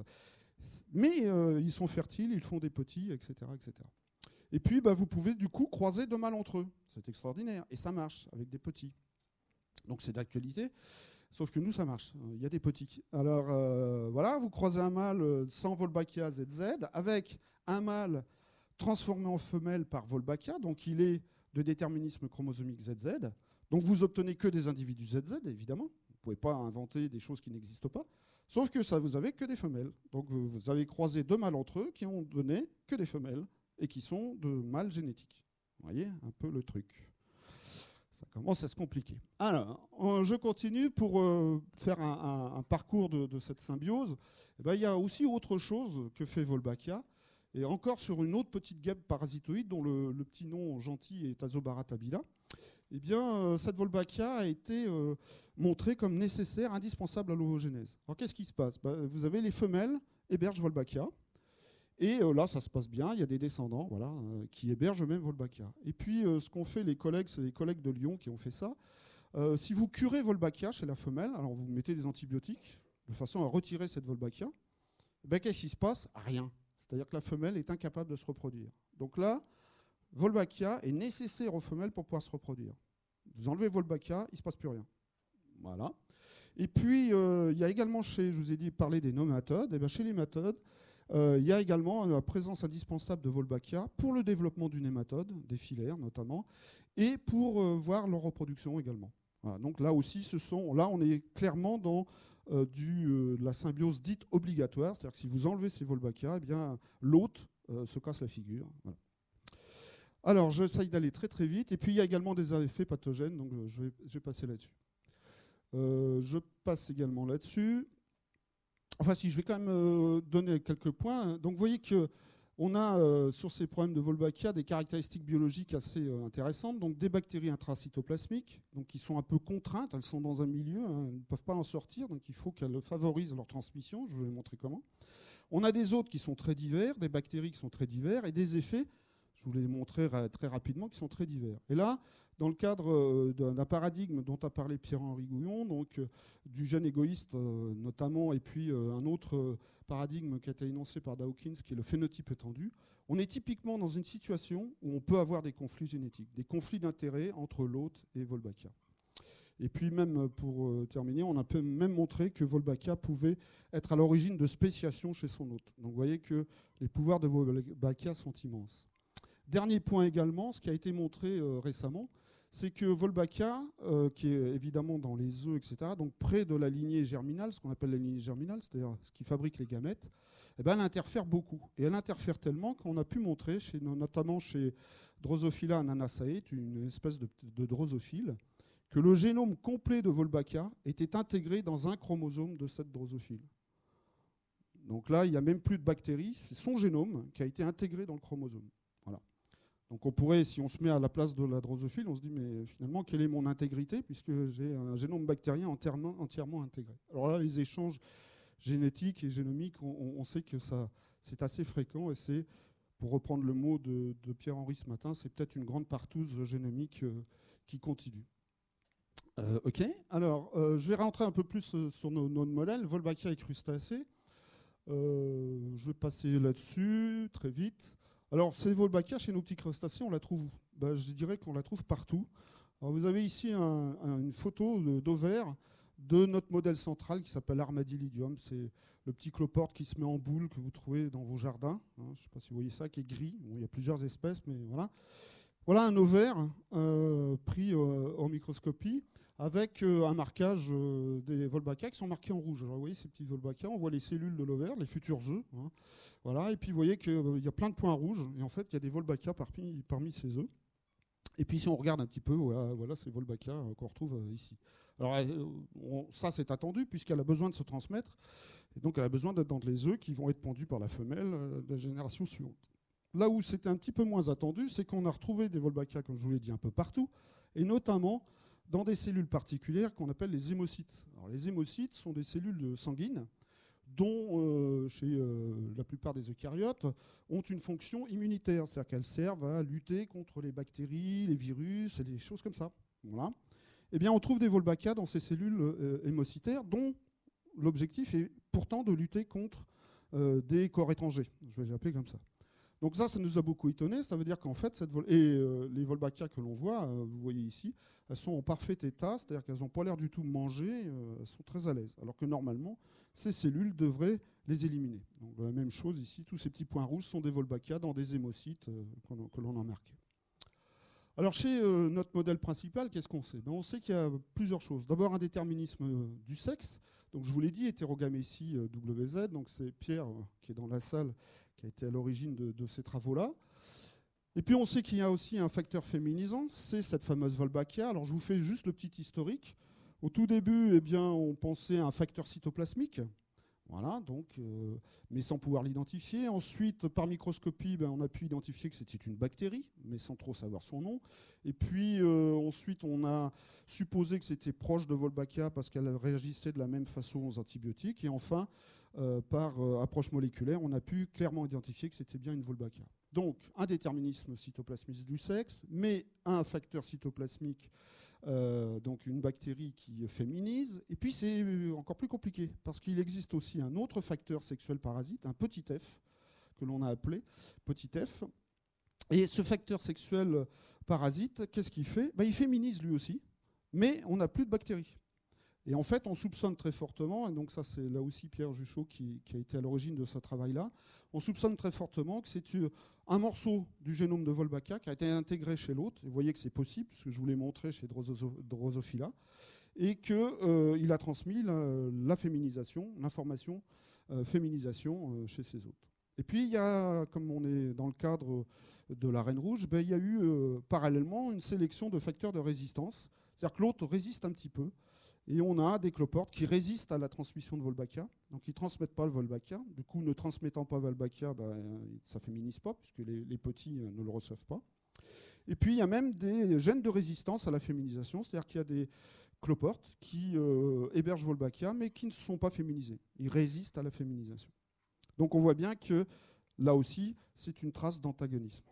B: ils sont fertiles, ils font des petits, etc., etc. Et puis vous pouvez du coup croiser deux mâles entre eux. C'est extraordinaire. Et ça marche avec des petits. Donc c'est d'actualité. Sauf que nous, ça marche. Il y a des petits. Alors, voilà, vous croisez un mâle sans Wolbachia ZZ, avec un mâle transformé en femelle par Wolbachia, donc il est de déterminisme chromosomique ZZ. Donc vous obtenez que des individus ZZ, évidemment. Vous ne pouvez pas inventer des choses qui n'existent pas. Sauf que ça, vous avez que des femelles. Donc vous avez croisé deux mâles entre eux qui ont donné que des femelles et qui sont de mâles génétiques. Vous voyez un peu le truc. Ça commence à se compliquer. Alors, je continue pour faire un parcours de cette symbiose. Il y a aussi autre chose que fait Wolbachia, et encore sur une autre petite guêpe parasitoïde dont le petit nom gentil est Azobaratabila. Eh bien, cette Wolbachia a été montrée comme nécessaire, indispensable à l'ovogénèse. Alors, qu'est-ce qui se passe? Vous avez les femelles hébergent Wolbachia. Et là, ça se passe bien, il y a des descendants qui hébergent même Wolbachia. Et puis, ce qu'ont fait les collègues, c'est les collègues de Lyon qui ont fait ça. Si vous curez Wolbachia chez la femelle, alors vous mettez des antibiotiques de façon à retirer cette Wolbachia, qu'est-ce qui se passe? Rien. C'est-à-dire que la femelle est incapable de se reproduire. Donc là, Wolbachia est nécessaire aux femelles pour pouvoir se reproduire. Vous enlevez Wolbachia, il ne se passe plus rien. Voilà. Et puis, il y a également je vous ai dit parler des nématodes. Et chez les nématodes, il y a également la présence indispensable de Wolbachia pour le développement du nématode, des filaires notamment, et pour voir leur reproduction également. Voilà, donc là aussi, là on est clairement dans de la symbiose dite obligatoire, c'est-à-dire que si vous enlevez ces Wolbachia, eh bien l'hôte se casse la figure. Voilà. Alors j'essaye d'aller très très vite, et puis il y a également des effets pathogènes, donc je vais passer là-dessus. Je passe également là-dessus. Enfin, si, je vais quand même donner quelques points. Donc, vous voyez qu'on a sur ces problèmes de Wolbachia des caractéristiques biologiques assez intéressantes. Donc, des bactéries intracytoplasmiques, donc qui sont un peu contraintes. Elles sont dans un milieu, elles ne peuvent pas en sortir. Donc, il faut qu'elles favorisent leur transmission. Je vais vous montrer comment. On a des hôtes qui sont très divers, des bactéries qui sont très divers, et des effets, je vous les montrer très rapidement, qui sont très divers. Et là, dans le cadre d'un paradigme dont a parlé Pierre-Henri Gouillon, donc du gène égoïste notamment, et puis un autre paradigme qui a été énoncé par Dawkins, qui est le phénotype étendu, on est typiquement dans une situation où on peut avoir des conflits génétiques, des conflits d'intérêt entre l'hôte et Wolbachia. Et puis même, pour terminer, on a même montré que Wolbachia pouvait être à l'origine de spéciation chez son hôte. Donc vous voyez que les pouvoirs de Wolbachia sont immenses. Dernier point également, ce qui a été montré récemment, c'est que Wolbachia, qui est évidemment dans les œufs, etc., donc près de la lignée germinale, ce qu'on appelle la lignée germinale, c'est-à-dire ce qui fabrique les gamètes, eh ben, elle interfère beaucoup. Et elle interfère tellement qu'on a pu montrer, notamment chez Drosophila ananasae, une espèce de drosophile, que le génome complet de Wolbachia était intégré dans un chromosome de cette drosophile. Donc là, il n'y a même plus de bactéries, c'est son génome qui a été intégré dans le chromosome. Voilà. Donc on pourrait, si on se met à la place de la drosophile, on se dit, mais finalement, quelle est mon intégrité, puisque j'ai un génome bactérien entièrement intégré. Alors là, les échanges génétiques et génomiques, on sait que c'est assez fréquent, et c'est, pour reprendre le mot de Pierre-Henri ce matin, c'est peut-être une grande partouze génomique qui continue. OK. Alors, je vais rentrer un peu plus sur nos modèles, Wolbachia et crustacés. Je vais passer là-dessus très vite. Alors, ces Wolbachia, chez nos petits crustacés, on la trouve où ? Je dirais qu'on la trouve partout. Alors, vous avez ici une photo d'ovaire de notre modèle central qui s'appelle Armadillidium. C'est le petit cloporte qui se met en boule que vous trouvez dans vos jardins. Je ne sais pas si vous voyez ça, qui est gris. Bon, il y a plusieurs espèces, mais voilà. Voilà un ovaire pris en microscopie avec un marquage des Wolbachia qui sont marqués en rouge. Alors vous voyez ces petits Wolbachia, on voit les cellules de l'ovaire, les futurs œufs. Voilà, et puis vous voyez qu'il y a plein de points rouges, et en fait il y a des Wolbachia parmi ces œufs. Et puis si on regarde un petit peu, voilà ces Wolbachia qu'on retrouve ici. Alors ça c'est attendu puisqu'elle a besoin de se transmettre, et donc elle a besoin d'être dans les œufs qui vont être pondus par la femelle de la génération suivante. Là où c'était un petit peu moins attendu, c'est qu'on a retrouvé des Wolbachia, comme je vous l'ai dit, un peu partout, et notamment dans des cellules particulières qu'on appelle les hémocytes. Alors, les hémocytes sont des cellules sanguines dont, chez la plupart des eucaryotes, ont une fonction immunitaire, c'est-à-dire qu'elles servent à lutter contre les bactéries, les virus et des choses comme ça. Voilà. Eh bien, on trouve des Wolbachia dans ces cellules hémocytaires dont l'objectif est pourtant de lutter contre des corps étrangers. Je vais les appeler comme ça. Donc ça nous a beaucoup étonné. Ça veut dire qu'en fait, les Wolbachia que l'on voit, vous voyez ici, elles sont en parfait état, c'est-à-dire qu'elles n'ont pas l'air du tout manger, elles sont très à l'aise. Alors que normalement, ces cellules devraient les éliminer. Donc la même chose ici, tous ces petits points rouges sont des Wolbachia dans des hémocytes que l'on a marqués. Alors chez notre modèle principal, qu'est-ce qu'on sait ? On sait qu'il y a plusieurs choses. D'abord un déterminisme du sexe. Donc je vous l'ai dit, hétérogamétie WZ, donc c'est Pierre qui est dans la salle, qui a été à l'origine de ces travaux-là. Et puis on sait qu'il y a aussi un facteur féminisant, c'est cette fameuse Wolbachia. Alors je vous fais juste le petit historique. Au tout début, on pensait à un facteur cytoplasmique, voilà, donc, mais sans pouvoir l'identifier. Ensuite, par microscopie, on a pu identifier que c'était une bactérie, mais sans trop savoir son nom. Et puis ensuite, on a supposé que c'était proche de Wolbachia parce qu'elle réagissait de la même façon aux antibiotiques. Et enfin, par approche moléculaire, on a pu clairement identifier que c'était bien une Wolbachia. Donc, un déterminisme cytoplasmique du sexe, mais un facteur cytoplasmique, donc une bactérie qui féminise. Et puis, c'est encore plus compliqué, parce qu'il existe aussi un autre facteur sexuel parasite, un petit f, que l'on a appelé petit f. Et ce facteur sexuel parasite, qu'est-ce qu'il fait ? Il féminise lui aussi, mais on n'a plus de bactéries. Et en fait, on soupçonne très fortement, et donc ça c'est là aussi Pierre Juchot qui a été à l'origine de ce travail-là, on soupçonne très fortement que c'est un morceau du génome de Wolbachia qui a été intégré chez l'autre, et vous voyez que c'est possible, parce que je vous l'ai montré chez Drosophila, et qu'il a transmis la féminisation, l'information féminisation chez ces autres. Et puis il y a, comme on est dans le cadre de la Reine Rouge, il y a eu parallèlement une sélection de facteurs de résistance, c'est-à-dire que l'autre résiste un petit peu. Et on a des cloportes qui résistent à la transmission de Wolbachia, donc ils ne transmettent pas le Wolbachia. Du coup, ne transmettant pas Wolbachia, ça ne féminise pas, puisque les petits ne le reçoivent pas. Et puis, il y a même des gènes de résistance à la féminisation, c'est-à-dire qu'il y a des cloportes qui hébergent Wolbachia, mais qui ne sont pas féminisés. Ils résistent à la féminisation. Donc on voit bien que, là aussi, c'est une trace d'antagonisme.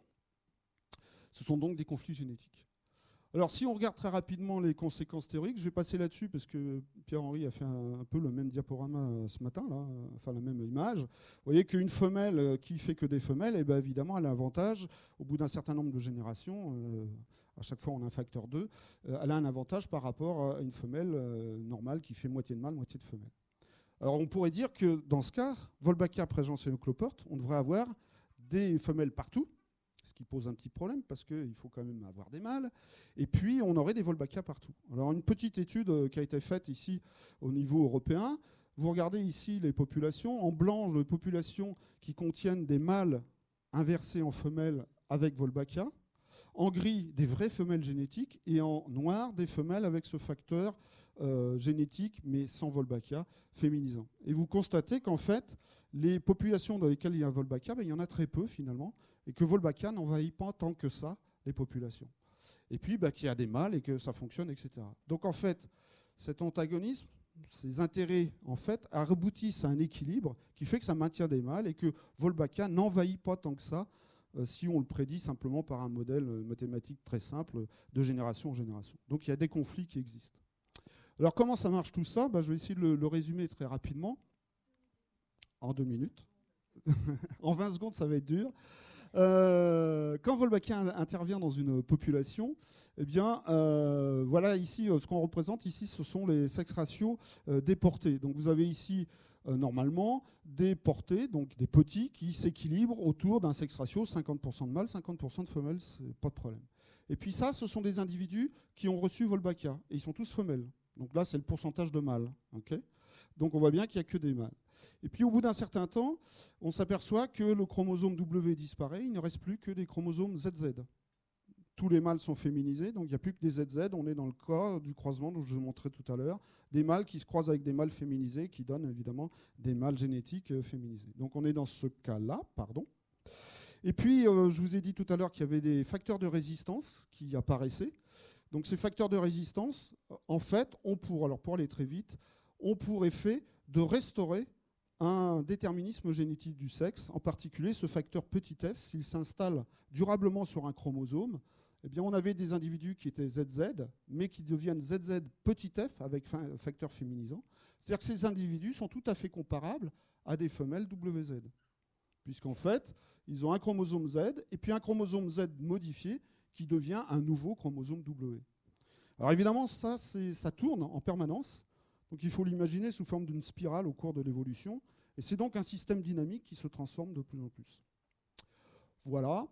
B: Ce sont donc des conflits génétiques. Alors, si on regarde très rapidement les conséquences théoriques, je vais passer là-dessus parce que Pierre-Henri a fait un peu le même diaporama ce matin, là, enfin la même image. Vous voyez qu'une femelle qui fait que des femelles, évidemment, elle a un avantage. Au bout d'un certain nombre de générations, à chaque fois on a un facteur 2, elle a un avantage par rapport à une femelle normale qui fait moitié de mâle, moitié de femelle. Alors, on pourrait dire que dans ce cas, Wolbachia présent chez le cloporte, on devrait avoir des femelles partout ce qui pose un petit problème parce qu'il faut quand même avoir des mâles. Et puis, on aurait des Wolbachia partout. Alors, une petite étude qui a été faite ici au niveau européen. Vous regardez ici les populations. En blanc, les populations qui contiennent des mâles inversés en femelles avec Wolbachia. En gris, des vraies femelles génétiques. Et en noir, des femelles avec ce facteur génétique, mais sans Wolbachia, féminisant. Et vous constatez qu'en fait, les populations dans lesquelles il y a Wolbachia, il y en a très peu finalement, et que Wolbachia n'envahit pas tant que ça les populations. Et puis qu'il y a des mâles et que ça fonctionne, etc. Donc en fait, cet antagonisme, ces intérêts, en fait, aboutissent à un équilibre qui fait que ça maintient des mâles et que Wolbachia n'envahit pas tant que ça si on le prédit simplement par un modèle mathématique très simple de génération en génération. Donc il y a des conflits qui existent. Alors comment ça marche tout ça ? Je vais essayer de le résumer très rapidement, en 2 minutes. En 20 secondes, ça va être dur. Quand Wolbachia intervient dans une population, eh bien, voilà ici, ce qu'on représente ici, ce sont les sex ratios des portées. Donc vous avez ici, normalement, des portées, donc des petits, qui s'équilibrent autour d'un sex ratio, 50% de mâles, 50% de femelles, c'est pas de problème. Et puis ça, ce sont des individus qui ont reçu Wolbachia, et ils sont tous femelles. Donc là, c'est le pourcentage de mâles. Okay, donc on voit bien qu'il n'y a que des mâles. Et puis au bout d'un certain temps, on s'aperçoit que le chromosome W disparaît, il ne reste plus que des chromosomes ZZ. Tous les mâles sont féminisés, donc il n'y a plus que des ZZ. On est dans le cas du croisement dont je vous ai montré tout à l'heure, des mâles qui se croisent avec des mâles féminisés, qui donnent évidemment des mâles génétiques féminisés. Donc on est dans ce cas-là, pardon. Et puis je vous ai dit tout à l'heure qu'il y avait des facteurs de résistance qui apparaissaient. Donc ces facteurs de résistance, en fait, pour aller très vite, ont pour effet de restaurer un déterminisme génétique du sexe, en particulier ce facteur petit f, s'il s'installe durablement sur un chromosome, eh bien on avait des individus qui étaient ZZ, mais qui deviennent ZZ petit f avec facteur féminisant. C'est-à-dire que ces individus sont tout à fait comparables à des femelles WZ, puisqu'en fait, ils ont un chromosome Z et puis un chromosome Z modifié qui devient un nouveau chromosome W. Alors évidemment, ça tourne en permanence. Donc il faut l'imaginer sous forme d'une spirale au cours de l'évolution. Et c'est donc un système dynamique qui se transforme de plus en plus. Voilà.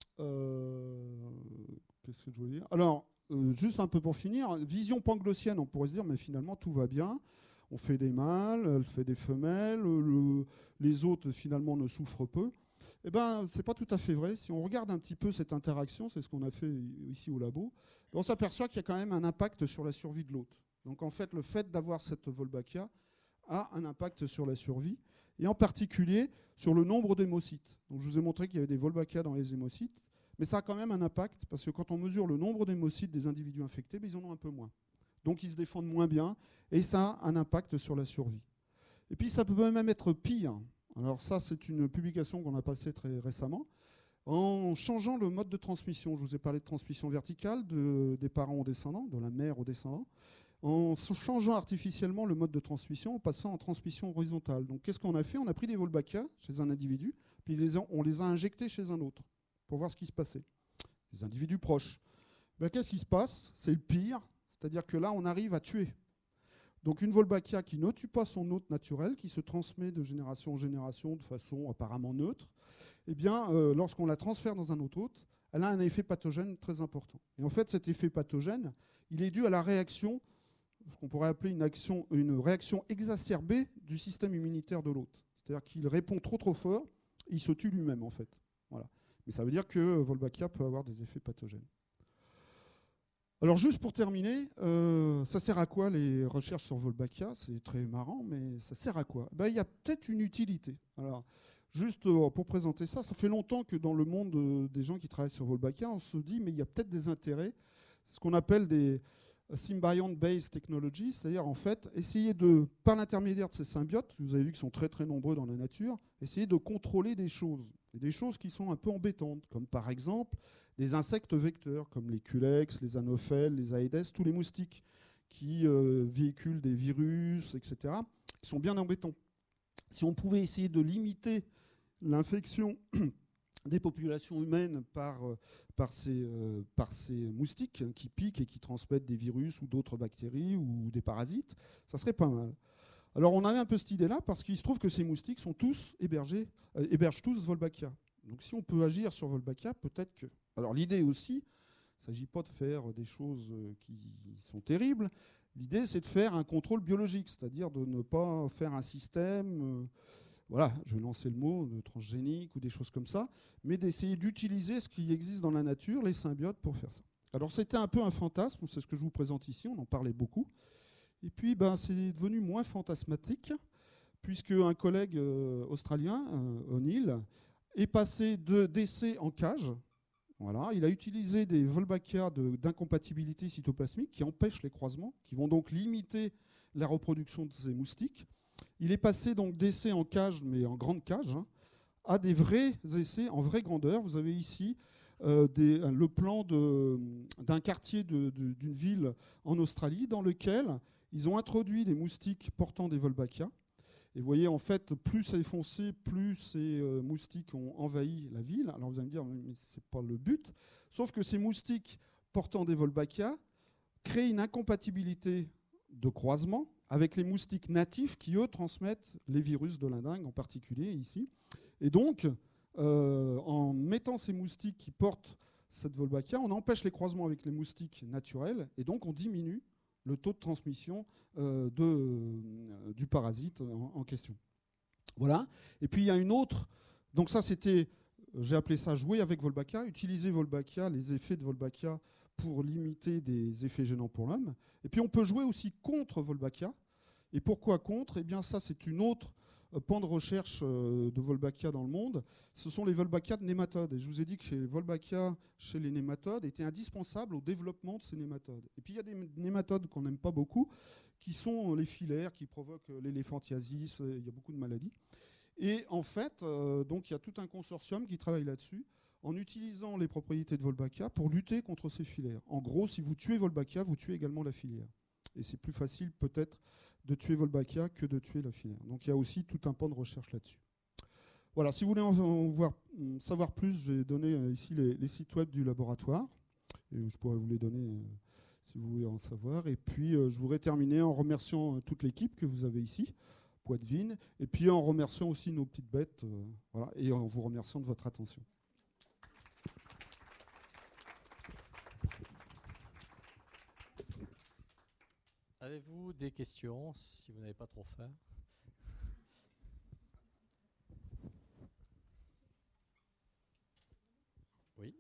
B: Qu'est-ce que je voulais dire ? Alors, juste un peu pour finir, vision panglossienne, on pourrait se dire, mais finalement, tout va bien. On fait des mâles, elle fait des femelles, les autres, finalement, ne souffrent peu. Eh bien, ce n'est pas tout à fait vrai. Si on regarde un petit peu cette interaction, c'est ce qu'on a fait ici au labo, on s'aperçoit qu'il y a quand même un impact sur la survie de l'hôte. Donc en fait, le fait d'avoir cette Wolbachia a un impact sur la survie, et en particulier sur le nombre d'hémocytes. Donc je vous ai montré qu'il y avait des Wolbachia dans les hémocytes, mais ça a quand même un impact, parce que quand on mesure le nombre d'hémocytes des individus infectés, ils en ont un peu moins. Donc ils se défendent moins bien, et ça a un impact sur la survie. Et puis ça peut même être pire. Alors ça, c'est une publication qu'on a passée très récemment. En changeant le mode de transmission, je vous ai parlé de transmission verticale, des parents aux descendants, de la mère aux descendants, en changeant artificiellement le mode de transmission, en passant en transmission horizontale. Donc qu'est-ce qu'on a fait ? On a pris des Wolbachia chez un individu, puis on les a injectés chez un autre, pour voir ce qui se passait. Des individus proches. Qu'est-ce qui se passe ? C'est le pire, c'est-à-dire que là, on arrive à tuer. Donc une Wolbachia qui ne tue pas son hôte naturel, qui se transmet de génération en génération de façon apparemment neutre, eh bien, lorsqu'on la transfère dans un autre hôte, elle a un effet pathogène très important. Et en fait, cet effet pathogène, il est dû à la réaction, ce qu'on pourrait appeler une réaction exacerbée du système immunitaire de l'hôte. C'est-à-dire qu'il répond trop fort, il se tue lui-même en fait. Voilà. Mais ça veut dire que Wolbachia peut avoir des effets pathogènes. Alors juste pour terminer, ça sert à quoi les recherches sur Wolbachia ? C'est très marrant, mais ça sert à quoi ? Il y a peut-être une utilité. Alors, juste pour présenter ça, ça fait longtemps que dans le monde des gens qui travaillent sur Wolbachia, on se dit, mais il y a peut-être des intérêts. C'est ce qu'on appelle des symbiont-based technologies, c'est-à-dire en fait, essayer de, par l'intermédiaire de ces symbiotes, vous avez vu qu'ils sont très très nombreux dans la nature, essayer de contrôler des choses, et des choses qui sont un peu embêtantes, comme par exemple des insectes vecteurs, comme les culex, les anophèles, les aedes, tous les moustiques qui véhiculent des virus, etc., qui sont bien embêtants. Si on pouvait essayer de limiter l'infection des populations humaines par ces moustiques qui piquent et qui transmettent des virus ou d'autres bactéries ou des parasites, ça serait pas mal. Alors on avait un peu cette idée-là parce qu'il se trouve que ces moustiques sont tous hébergent tous Wolbachia. Donc si on peut agir sur Wolbachia, peut-être que... Alors l'idée aussi, il ne s'agit pas de faire des choses qui sont terribles. L'idée, c'est de faire un contrôle biologique, c'est-à-dire de ne pas faire un système, voilà, je vais lancer le mot, de transgénique ou des choses comme ça, mais d'essayer d'utiliser ce qui existe dans la nature, les symbiotes, pour faire ça. Alors c'était un peu un fantasme, c'est ce que je vous présente ici, on en parlait beaucoup. Et puis c'est devenu moins fantasmatique, puisque un collègue australien, O'Neill, est passé d'essais en cage. Voilà, il a utilisé des Wolbachia d'incompatibilité cytoplasmique qui empêchent les croisements, qui vont donc limiter la reproduction de ces moustiques. Il est passé donc d'essais en cage, mais en grande cage, à des vrais essais en vraie grandeur. Vous avez ici le plan d'un quartier d'une ville en Australie dans lequel ils ont introduit des moustiques portant des Wolbachia. Et vous voyez, en fait, plus c'est foncé, plus ces moustiques ont envahi la ville. Alors vous allez me dire, mais ce n'est pas le but. Sauf que ces moustiques portant des Wolbachia créent une incompatibilité de croisement avec les moustiques natifs qui, eux, transmettent les virus de l'indingue, en particulier ici. Et donc, en mettant ces moustiques qui portent cette Wolbachia, on empêche les croisements avec les moustiques naturels, et donc on diminue le taux de transmission du parasite en question. Voilà. Et puis il y a une autre. Donc ça, j'ai appelé ça jouer avec Wolbachia, utiliser Wolbachia, les effets de Wolbachia pour limiter des effets gênants pour l'homme. Et puis on peut jouer aussi contre Wolbachia. Et pourquoi contre ? Eh bien ça, c'est une autre pan de recherche de Wolbachia dans le monde. Ce sont les Wolbachia de nématodes. Et je vous ai dit que chez les Wolbachia, chez les nématodes, était indispensable au développement de ces nématodes. Et puis il y a des nématodes qu'on n'aime pas beaucoup, qui sont les filaires, qui provoquent l'éléphantiasis, il y a beaucoup de maladies. Et en fait, donc il y a tout un consortium qui travaille là-dessus, en utilisant les propriétés de Wolbachia pour lutter contre ces filaires. En gros, si vous tuez Wolbachia, vous tuez également la filière. Et c'est plus facile peut-être de tuer Wolbachia que de tuer la filière. Donc il y a aussi tout un pan de recherche là-dessus. Voilà, si vous voulez en savoir plus, j'ai donné ici les sites web du laboratoire. Et je pourrais vous les donner si vous voulez en savoir. Et puis je voudrais terminer en remerciant toute l'équipe que vous avez ici, Poitevin, et puis en remerciant aussi nos petites bêtes, voilà, et en vous remerciant de votre attention.
A: Avez-vous des questions, si vous n'avez pas trop faim ? Oui.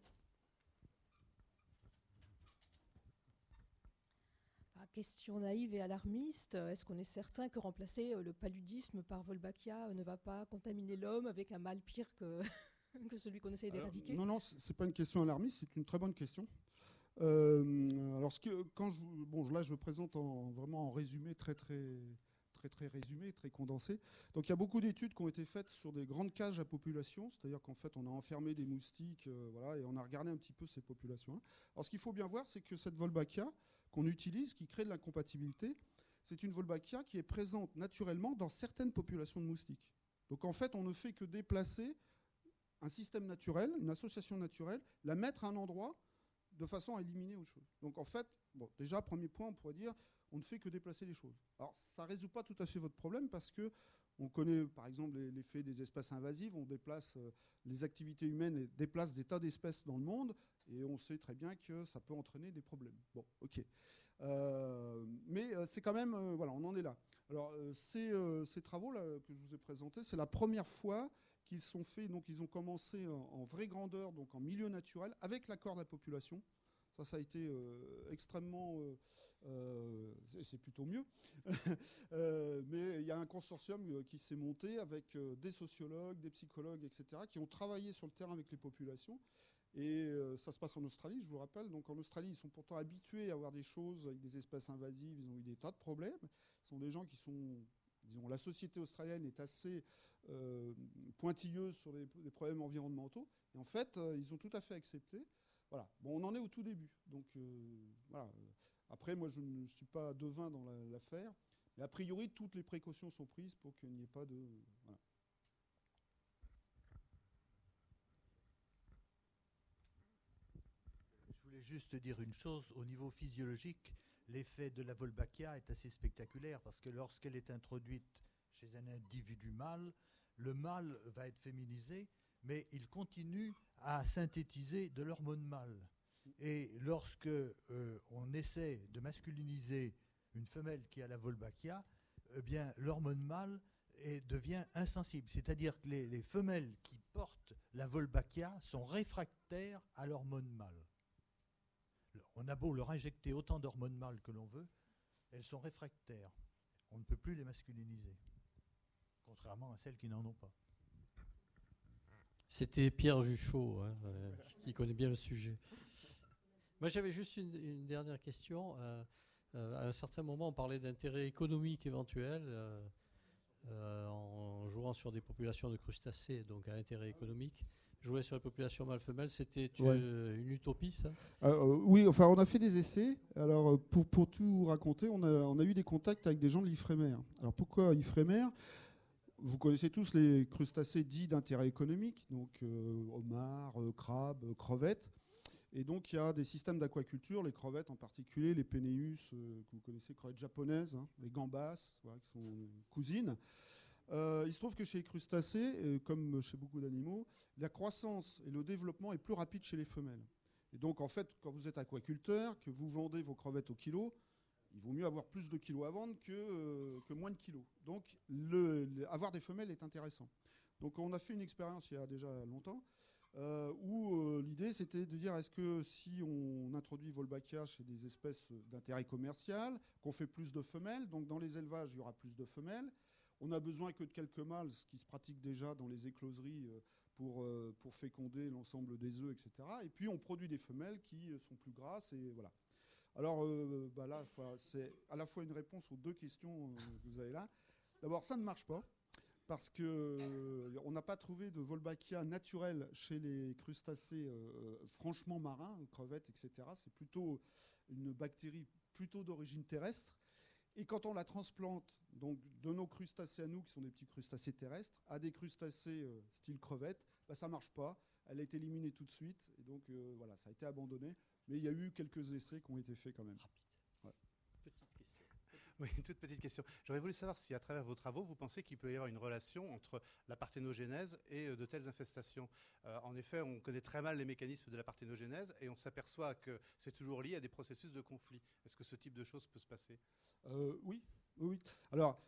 C: Question naïve et alarmiste, est-ce qu'on est certain que remplacer le paludisme par Wolbachia ne va pas contaminer l'homme avec un mal pire que, que celui qu'on essaie d'éradiquer ?
B: Non, c'est pas une question alarmiste, c'est une très bonne question. Alors, là, je me présente vraiment en résumé très résumé, très condensé. Donc, il y a beaucoup d'études qui ont été faites sur des grandes cages à population, c'est-à-dire qu'en fait, on a enfermé des moustiques, voilà, et on a regardé un petit peu ces populations. Alors, ce qu'il faut bien voir, c'est que cette Wolbachia qu'on utilise, qui crée de l'incompatibilité, c'est une Wolbachia qui est présente naturellement dans certaines populations de moustiques. Donc, en fait, on ne fait que déplacer un système naturel, une association naturelle, la mettre à un endroit de façon à éliminer autre chose. Donc en fait, déjà, premier point, on pourrait dire, on ne fait que déplacer les choses. Alors ça ne résout pas tout à fait votre problème parce que on connaît par exemple l'effet des espèces invasives, on déplace les activités humaines déplacent des tas d'espèces dans le monde et on sait très bien que ça peut entraîner des problèmes. Bon, ok. Mais c'est quand même, voilà, on en est là. Alors ces travaux-là que je vous ai présentés, c'est la première fois qu'ils sont faits, donc ils ont commencé en vraie grandeur, donc en milieu naturel, avec l'accord de la population. Ça a été extrêmement... c'est plutôt mieux. Mais il y a un consortium qui s'est monté avec des sociologues, des psychologues, etc., qui ont travaillé sur le terrain avec les populations. Et ça se passe en Australie, je vous rappelle. Donc en Australie, ils sont pourtant habitués à avoir des choses avec des espèces invasives. Ils ont eu des tas de problèmes. Ce sont des gens qui sont... Disons, la société australienne est assez pointilleuse sur les problèmes environnementaux. Et en fait, ils ont tout à fait accepté. Voilà. Bon, on en est au tout début. Donc, voilà. Après, moi, je ne suis pas devin dans l'affaire. Mais a priori, toutes les précautions sont prises pour qu'il n'y ait pas de... Voilà.
D: Je voulais juste dire une chose. Au niveau physiologique, l'effet de la Wolbachia est assez spectaculaire parce que lorsqu'elle est introduite chez un individu mâle, le mâle va être féminisé, mais ils continuent à synthétiser de l'hormone mâle. Et lorsque on essaie de masculiniser une femelle qui a la Wolbachia, eh bien, l'hormone mâle devient insensible. C'est-à-dire que les femelles qui portent la Wolbachia sont réfractaires à l'hormone mâle. On a beau leur injecter autant d'hormones mâles que l'on veut, elles sont réfractaires. On ne peut plus les masculiniser, contrairement à celles qui n'en ont pas.
A: C'était Pierre Juchot, qui connaît bien le sujet. Moi, j'avais juste une dernière question. À un certain moment, on parlait d'intérêt économique éventuel en jouant sur des populations de crustacés, donc à intérêt économique. Jouer sur les populations mâle-femelle, c'était une utopie, ça ?
B: Oui, enfin, on a fait des essais. Alors, pour tout raconter, on a eu des contacts avec des gens de l'Ifremer. Alors, pourquoi Ifremer ? Vous connaissez tous les crustacés dits d'intérêt économique, donc homards, crabes, crevettes. Et donc, il y a des systèmes d'aquaculture, les crevettes en particulier, les Peneus, que vous connaissez, crevettes japonaises, les gambas, voilà, qui sont cousines. Il se trouve que chez les crustacés, comme chez beaucoup d'animaux, la croissance et le développement est plus rapide chez les femelles. Et donc, en fait, quand vous êtes aquaculteur, que vous vendez vos crevettes au kilo, il vaut mieux avoir plus de kilos à vendre que moins de kilos. Donc, avoir des femelles est intéressant. Donc, on a fait une expérience il y a déjà longtemps, où l'idée, c'était de dire, est-ce que si on introduit Wolbachia chez des espèces d'intérêt commercial, qu'on fait plus de femelles, donc dans les élevages, il y aura plus de femelles, on a besoin que de quelques mâles, ce qui se pratique déjà dans les écloseries pour féconder l'ensemble des œufs, etc. Et puis, on produit des femelles qui sont plus grasses, et voilà. Alors là, c'est à la fois une réponse aux deux questions que vous avez là. D'abord, ça ne marche pas, parce qu'on n'a pas trouvé de Wolbachia naturelle chez les crustacés franchement marins, crevettes, etc. C'est plutôt une bactérie plutôt d'origine terrestre. Et quand on la transplante, donc de nos crustacés à nous, qui sont des petits crustacés terrestres, à des crustacés style crevettes, ça ne marche pas. Elle est éliminée tout de suite. Et donc, voilà, ça a été abandonné. Mais il y a eu quelques essais qui ont été faits quand même.
A: Ouais. Petite question.
E: Oui, une toute petite question. J'aurais voulu savoir si, à travers vos travaux, vous pensez qu'il peut y avoir une relation entre la parthénogénèse et de telles infestations. En effet, on connaît très mal les mécanismes de la parthénogénèse et on s'aperçoit que c'est toujours lié à des processus de conflit. Est-ce que ce type de choses peut se passer ?
B: Oui. Alors,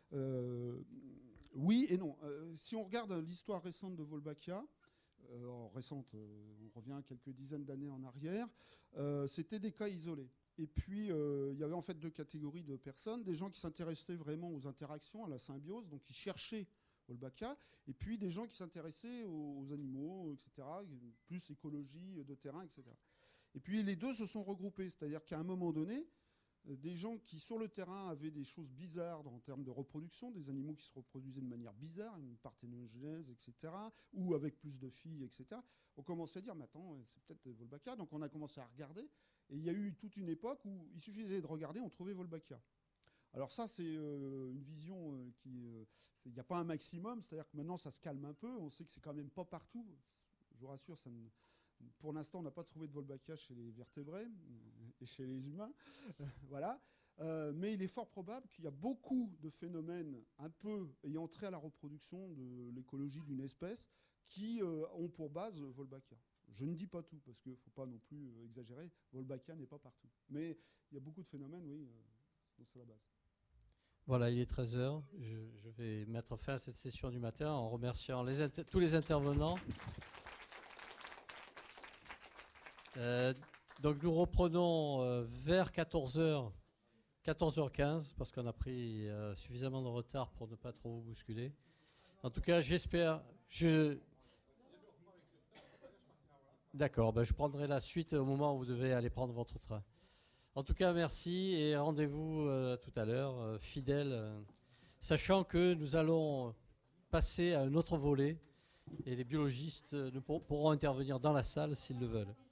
B: oui et non. Si on regarde l'histoire récente de Wolbachia, récente, on revient quelques dizaines d'années en arrière, c'était des cas isolés. Et puis, il y avait en fait deux catégories de personnes, des gens qui s'intéressaient vraiment aux interactions, à la symbiose, donc qui cherchaient Wolbachia, et puis des gens qui s'intéressaient aux animaux, etc., plus écologie de terrain, etc. Et puis les deux se sont regroupés, c'est-à-dire qu'à un moment donné, des gens qui sur le terrain avaient des choses bizarres en termes de reproduction, des animaux qui se reproduisaient de manière bizarre, une parthénogénèse, etc., ou avec plus de filles, etc., on commençait à dire, mais attends, c'est peut-être Wolbachia. Donc on a commencé à regarder, et il y a eu toute une époque où il suffisait de regarder, on trouvait Wolbachia. Alors ça, c'est une vision il n'y a pas un maximum, c'est-à-dire que maintenant ça se calme un peu, on sait que c'est quand même pas partout. Je vous rassure, pour l'instant, on n'a pas trouvé de Wolbachia chez les vertébrés et chez les humains. Voilà. Mais il est fort probable qu'il y a beaucoup de phénomènes un peu ayant trait à la reproduction de l'écologie d'une espèce qui ont pour base Wolbachia. Je ne dis pas tout, parce qu'il ne faut pas non plus exagérer. Wolbachia n'est pas partout. Mais il y a beaucoup de phénomènes, oui, dont c'est la base.
A: Voilà, il est 13h. Je vais mettre fin à cette session du matin en remerciant tous les intervenants. Donc nous reprenons vers 14h, 14h15, parce qu'on a pris suffisamment de retard pour ne pas trop vous bousculer. En tout cas, j'espère... D'accord, je prendrai la suite au moment où vous devez aller prendre votre train. En tout cas, merci et rendez-vous tout à l'heure, fidèles, sachant que nous allons passer à un autre volet et les biologistes pourront intervenir dans la salle s'ils le veulent.